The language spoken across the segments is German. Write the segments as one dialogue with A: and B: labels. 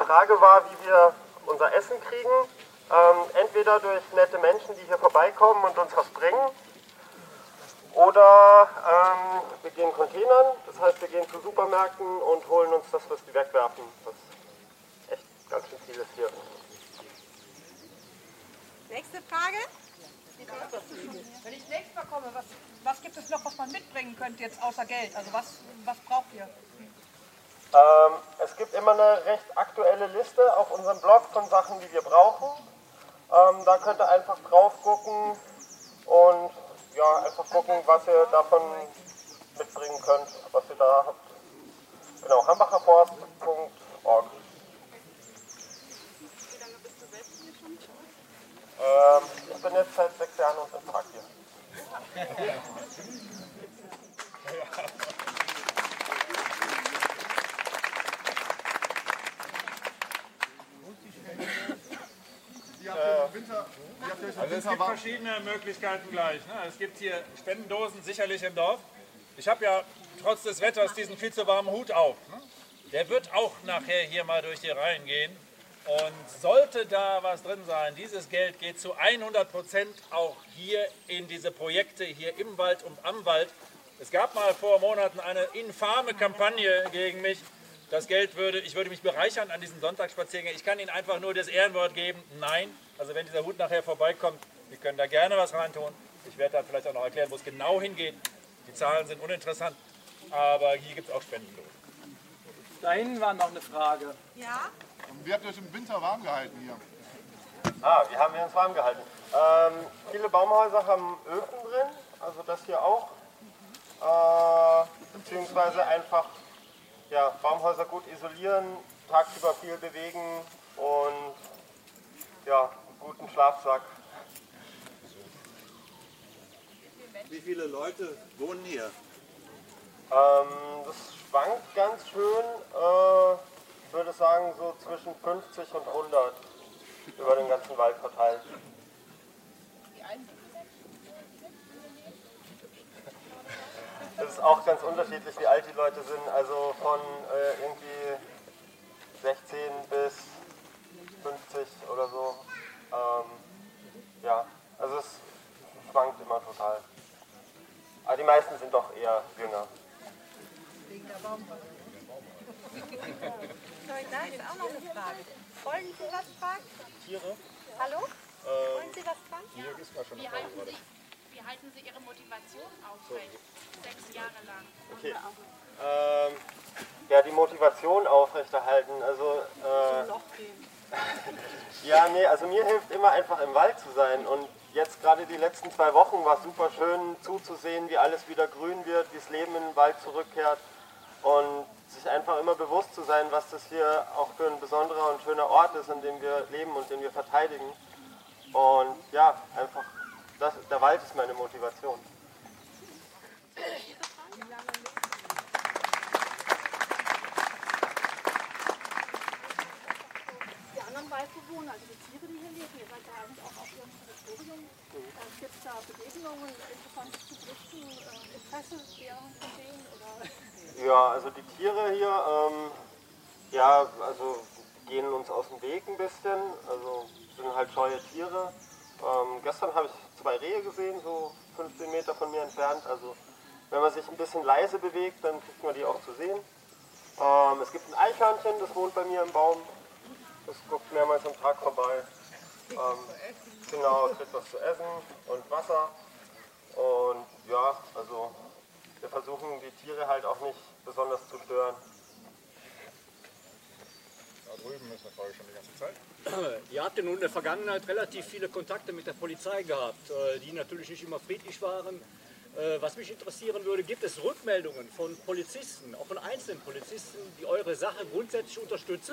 A: Frage war, wie wir unser Essen kriegen. Entweder durch nette Menschen, die hier vorbeikommen und uns was bringen, oder wir gehen Containern, das heißt, wir gehen zu Supermärkten und holen uns das, was die wegwerfen, was echt ganz schön viel ist hier.
B: Nächste Frage.
C: Wenn ich nächstes Mal komme, was gibt es noch, was man mitbringen könnte jetzt außer Geld? Also was braucht ihr?
A: Es gibt immer eine recht aktuelle Liste auf unserem Blog von Sachen, die wir brauchen. Da könnt ihr einfach drauf gucken und ja, einfach gucken, was ihr davon mitbringen könnt, was ihr da habt. Genau, hambacherforst.org.
B: Wie lange bist du selbst hier schon?
A: Ich bin jetzt seit 6 Jahren und bin Tag hier.
D: Also es gibt verschiedene Möglichkeiten gleich. Ne? Es gibt hier Spendendosen sicherlich im Dorf. Ich habe ja trotz des Wetters diesen viel zu warmen Hut auf. Ne? Der wird auch nachher hier mal durch die Reihen gehen. Und sollte da was drin sein, dieses Geld geht zu 100% auch hier in diese Projekte hier im Wald und am Wald. Es gab mal vor Monaten eine infame Kampagne gegen mich. Das Geld ich würde mich bereichern an diesen Sonntagsspaziergängen. Ich kann Ihnen einfach nur das Ehrenwort geben, nein. Also wenn dieser Hut nachher vorbeikommt, Sie können da gerne was reintun. Ich werde dann vielleicht auch noch erklären, wo es genau hingeht. Die Zahlen sind uninteressant, aber hier gibt es auch Spendendosen.
E: Da hinten war noch eine Frage.
B: Ja?
F: Wie habt ihr euch im Winter warm gehalten hier?
A: Wie haben wir uns warm gehalten? Viele Baumhäuser haben Öfen drin, also das hier auch. Beziehungsweise einfach ja, Baumhäuser gut isolieren, tagsüber viel bewegen und ja, einen guten Schlafsack.
G: Wie viele Leute wohnen hier?
A: Das schwankt ganz schön, ich würde sagen so zwischen 50 und 100 über den ganzen Wald verteilt. Das ist auch ganz unterschiedlich, wie alt die Leute sind, also von irgendwie 16 bis 50 oder so. Ja, also es schwankt immer total. Aber die meisten sind doch eher jünger.
B: Wegen der Baumwolle. So, da ist auch noch eine Frage. Wollen Sie was fragen?
A: Tiere?
B: Hallo? Wollen Sie was fragen?
A: Hier ist mal schon eine Frage gerade.
H: Wie halten Sie Ihre Motivation aufrecht? 6 Jahre lang.
A: Okay. Ja, die Motivation aufrechterhalten. Also, ja, nee, also mir hilft immer einfach im Wald zu sein. Und jetzt gerade die letzten 2 Wochen war es super schön zuzusehen, wie alles wieder grün wird, wie das Leben in den Wald zurückkehrt. Und sich einfach immer bewusst zu sein, was das hier auch für ein besonderer und schöner Ort ist, an dem wir leben und den wir verteidigen. Und ja, einfach, der Wald ist meine Motivation.
I: Die anderen Waldbewohner, also die Tiere, die hier leben, ihr seid ja eigentlich auch auf ihrem Territorium. Gibt es da Begegnungen, Interessantes zu berichten, Interesse von denen? Oder?
A: Ja, also die Tiere hier, ja, also gehen uns aus dem Weg ein bisschen, also sind halt scheue Tiere. Gestern habe ich 2 Rehe gesehen, so 15 Meter von mir entfernt, also wenn man sich ein bisschen leise bewegt, dann kriegt man die auch zu sehen. Es gibt ein Eichhörnchen, das wohnt bei mir im Baum, das guckt mehrmals am Tag vorbei. Genau, kriegt was zu essen und Wasser und ja, also wir versuchen die Tiere halt auch nicht besonders zu stören.
D: Da drüben ist eine Frage schon die ganze Zeit.
E: Ihr habt ja nun in der Vergangenheit relativ viele Kontakte mit der Polizei gehabt, die natürlich nicht immer friedlich waren. Was mich interessieren würde, gibt es Rückmeldungen von Polizisten, auch von einzelnen Polizisten, die eure Sache grundsätzlich unterstützen?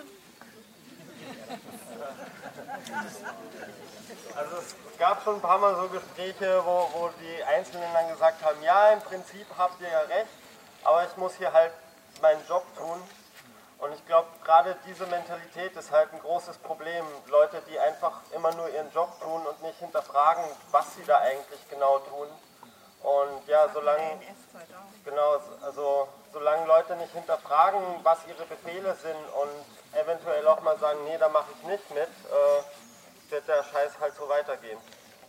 A: Also es gab schon ein paar Mal so Gespräche, wo die Einzelnen dann gesagt haben, ja, im Prinzip habt ihr ja recht, aber ich muss hier halt meinen Job tun. Und ich glaube, gerade diese Mentalität ist halt ein großes Problem. Leute, die einfach immer nur ihren Job tun und nicht hinterfragen, was sie da eigentlich genau tun. Und ja, solange Leute nicht hinterfragen, was ihre Befehle sind und eventuell auch mal sagen, nee, da mache ich nicht mit, wird der Scheiß halt so weitergehen.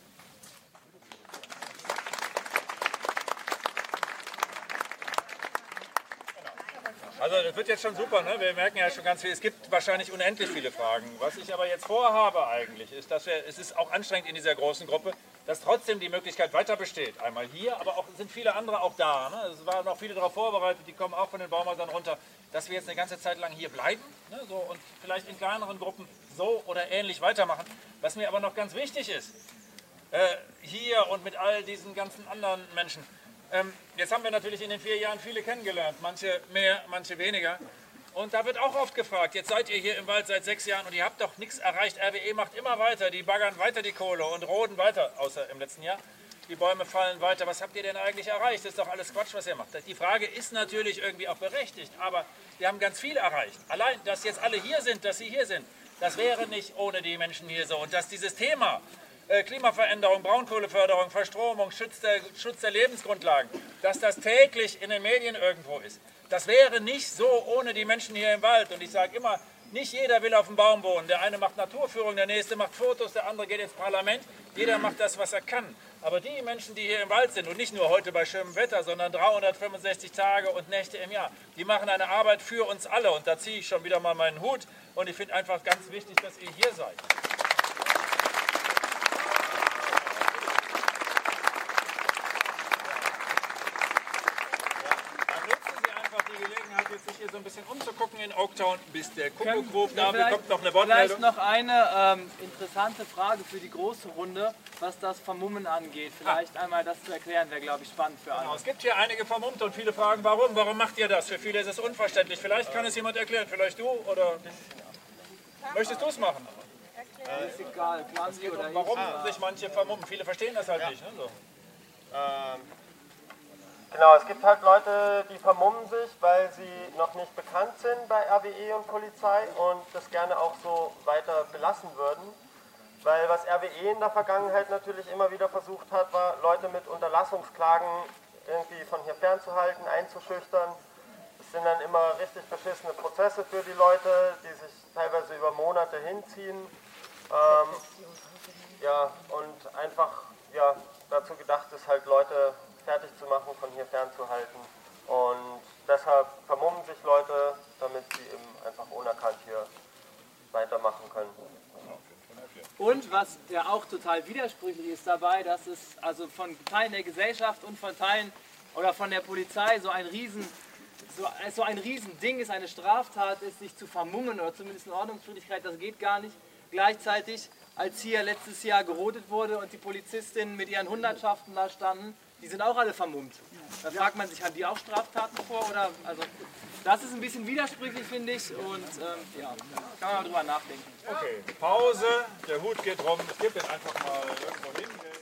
D: Also das wird jetzt schon super, ne? Wir merken ja schon ganz viel, es gibt wahrscheinlich unendlich viele Fragen. Was ich aber jetzt vorhabe eigentlich, ist, dass es ist auch anstrengend in dieser großen Gruppe, dass trotzdem die Möglichkeit weiter besteht. Einmal hier, aber auch sind viele andere auch da. Ne? Es waren noch viele darauf vorbereitet, die kommen auch von den Baumhäusern runter, dass wir jetzt eine ganze Zeit lang hier bleiben, ne? So, und vielleicht in kleineren Gruppen so oder ähnlich weitermachen. Was mir aber noch ganz wichtig ist, hier und mit all diesen ganzen anderen Menschen, jetzt haben wir natürlich in den 4 Jahren viele kennengelernt, manche mehr, manche weniger. Und da wird auch oft gefragt, jetzt seid ihr hier im Wald seit 6 Jahren und ihr habt doch nichts erreicht. RWE macht immer weiter, die baggern weiter die Kohle und roden weiter, außer im letzten Jahr. Die Bäume fallen weiter. Was habt ihr denn eigentlich erreicht? Das ist doch alles Quatsch, was ihr macht. Die Frage ist natürlich irgendwie auch berechtigt, aber wir haben ganz viel erreicht. Allein, dass jetzt alle hier sind, dass sie hier sind, das wäre nicht ohne die Menschen hier so. Und dass dieses Thema Klimaveränderung, Braunkohleförderung, Verstromung, Schutz der Lebensgrundlagen, dass das täglich in den Medien irgendwo ist. Das wäre nicht so ohne die Menschen hier im Wald. Und ich sage immer, nicht jeder will auf dem Baum wohnen. Der eine macht Naturführung, der nächste macht Fotos, der andere geht ins Parlament. Jeder macht das, was er kann. Aber die Menschen, die hier im Wald sind und nicht nur heute bei schönem Wetter, sondern 365 Tage und Nächte im Jahr, die machen eine Arbeit für uns alle. Und da ziehe ich schon wieder mal meinen Hut. Und ich finde einfach ganz wichtig, dass ihr hier seid. Sich hier so ein bisschen umzugucken in Oaktown, bis der Kuckuck ruft. Da bekommt noch eine Wortmeldung.
J: Vielleicht noch eine interessante Frage für die große Runde, was das Vermummen angeht. Vielleicht einmal das zu erklären, wäre, glaube ich, spannend für alle.
D: Genau, es gibt hier einige Vermummte und viele fragen, warum? Warum macht ihr das? Für viele ist es unverständlich. Vielleicht kann es jemand erklären. Vielleicht du oder... Möchtest du es machen?
J: Ist egal,
D: es oder warum sich manche vermummen. Viele verstehen das halt nicht. Ne? So.
A: Genau, es gibt halt Leute, die vermummen sich, weil sie noch nicht bekannt sind bei RWE und Polizei und das gerne auch so weiter belassen würden. Weil was RWE in der Vergangenheit natürlich immer wieder versucht hat, war Leute mit Unterlassungsklagen irgendwie von hier fernzuhalten, einzuschüchtern. Das sind dann immer richtig beschissene Prozesse für die Leute, die sich teilweise über Monate hinziehen. Ja, und einfach dazu gedacht ist halt Leute fertig zu machen, von hier fernzuhalten. Und deshalb vermummen sich Leute, damit sie eben einfach unerkannt hier weitermachen können.
J: Und was ja auch total widersprüchlich ist dabei, dass es also von Teilen der Gesellschaft und von Teilen oder von der Polizei so ein Riesending ist, eine Straftat ist, sich zu vermummen oder zumindest eine Ordnungswidrigkeit, das geht gar nicht. Gleichzeitig, als hier letztes Jahr gerodet wurde und die Polizistinnen mit ihren Hundertschaften da standen, die sind auch alle vermummt. Da fragt man sich, haben die auch Straftaten vor? Oder, also, das ist ein bisschen widersprüchlich, finde ich. Und ja, kann man mal drüber nachdenken.
D: Okay, Pause, der Hut geht rum. Ich gebe den einfach mal irgendwo hin.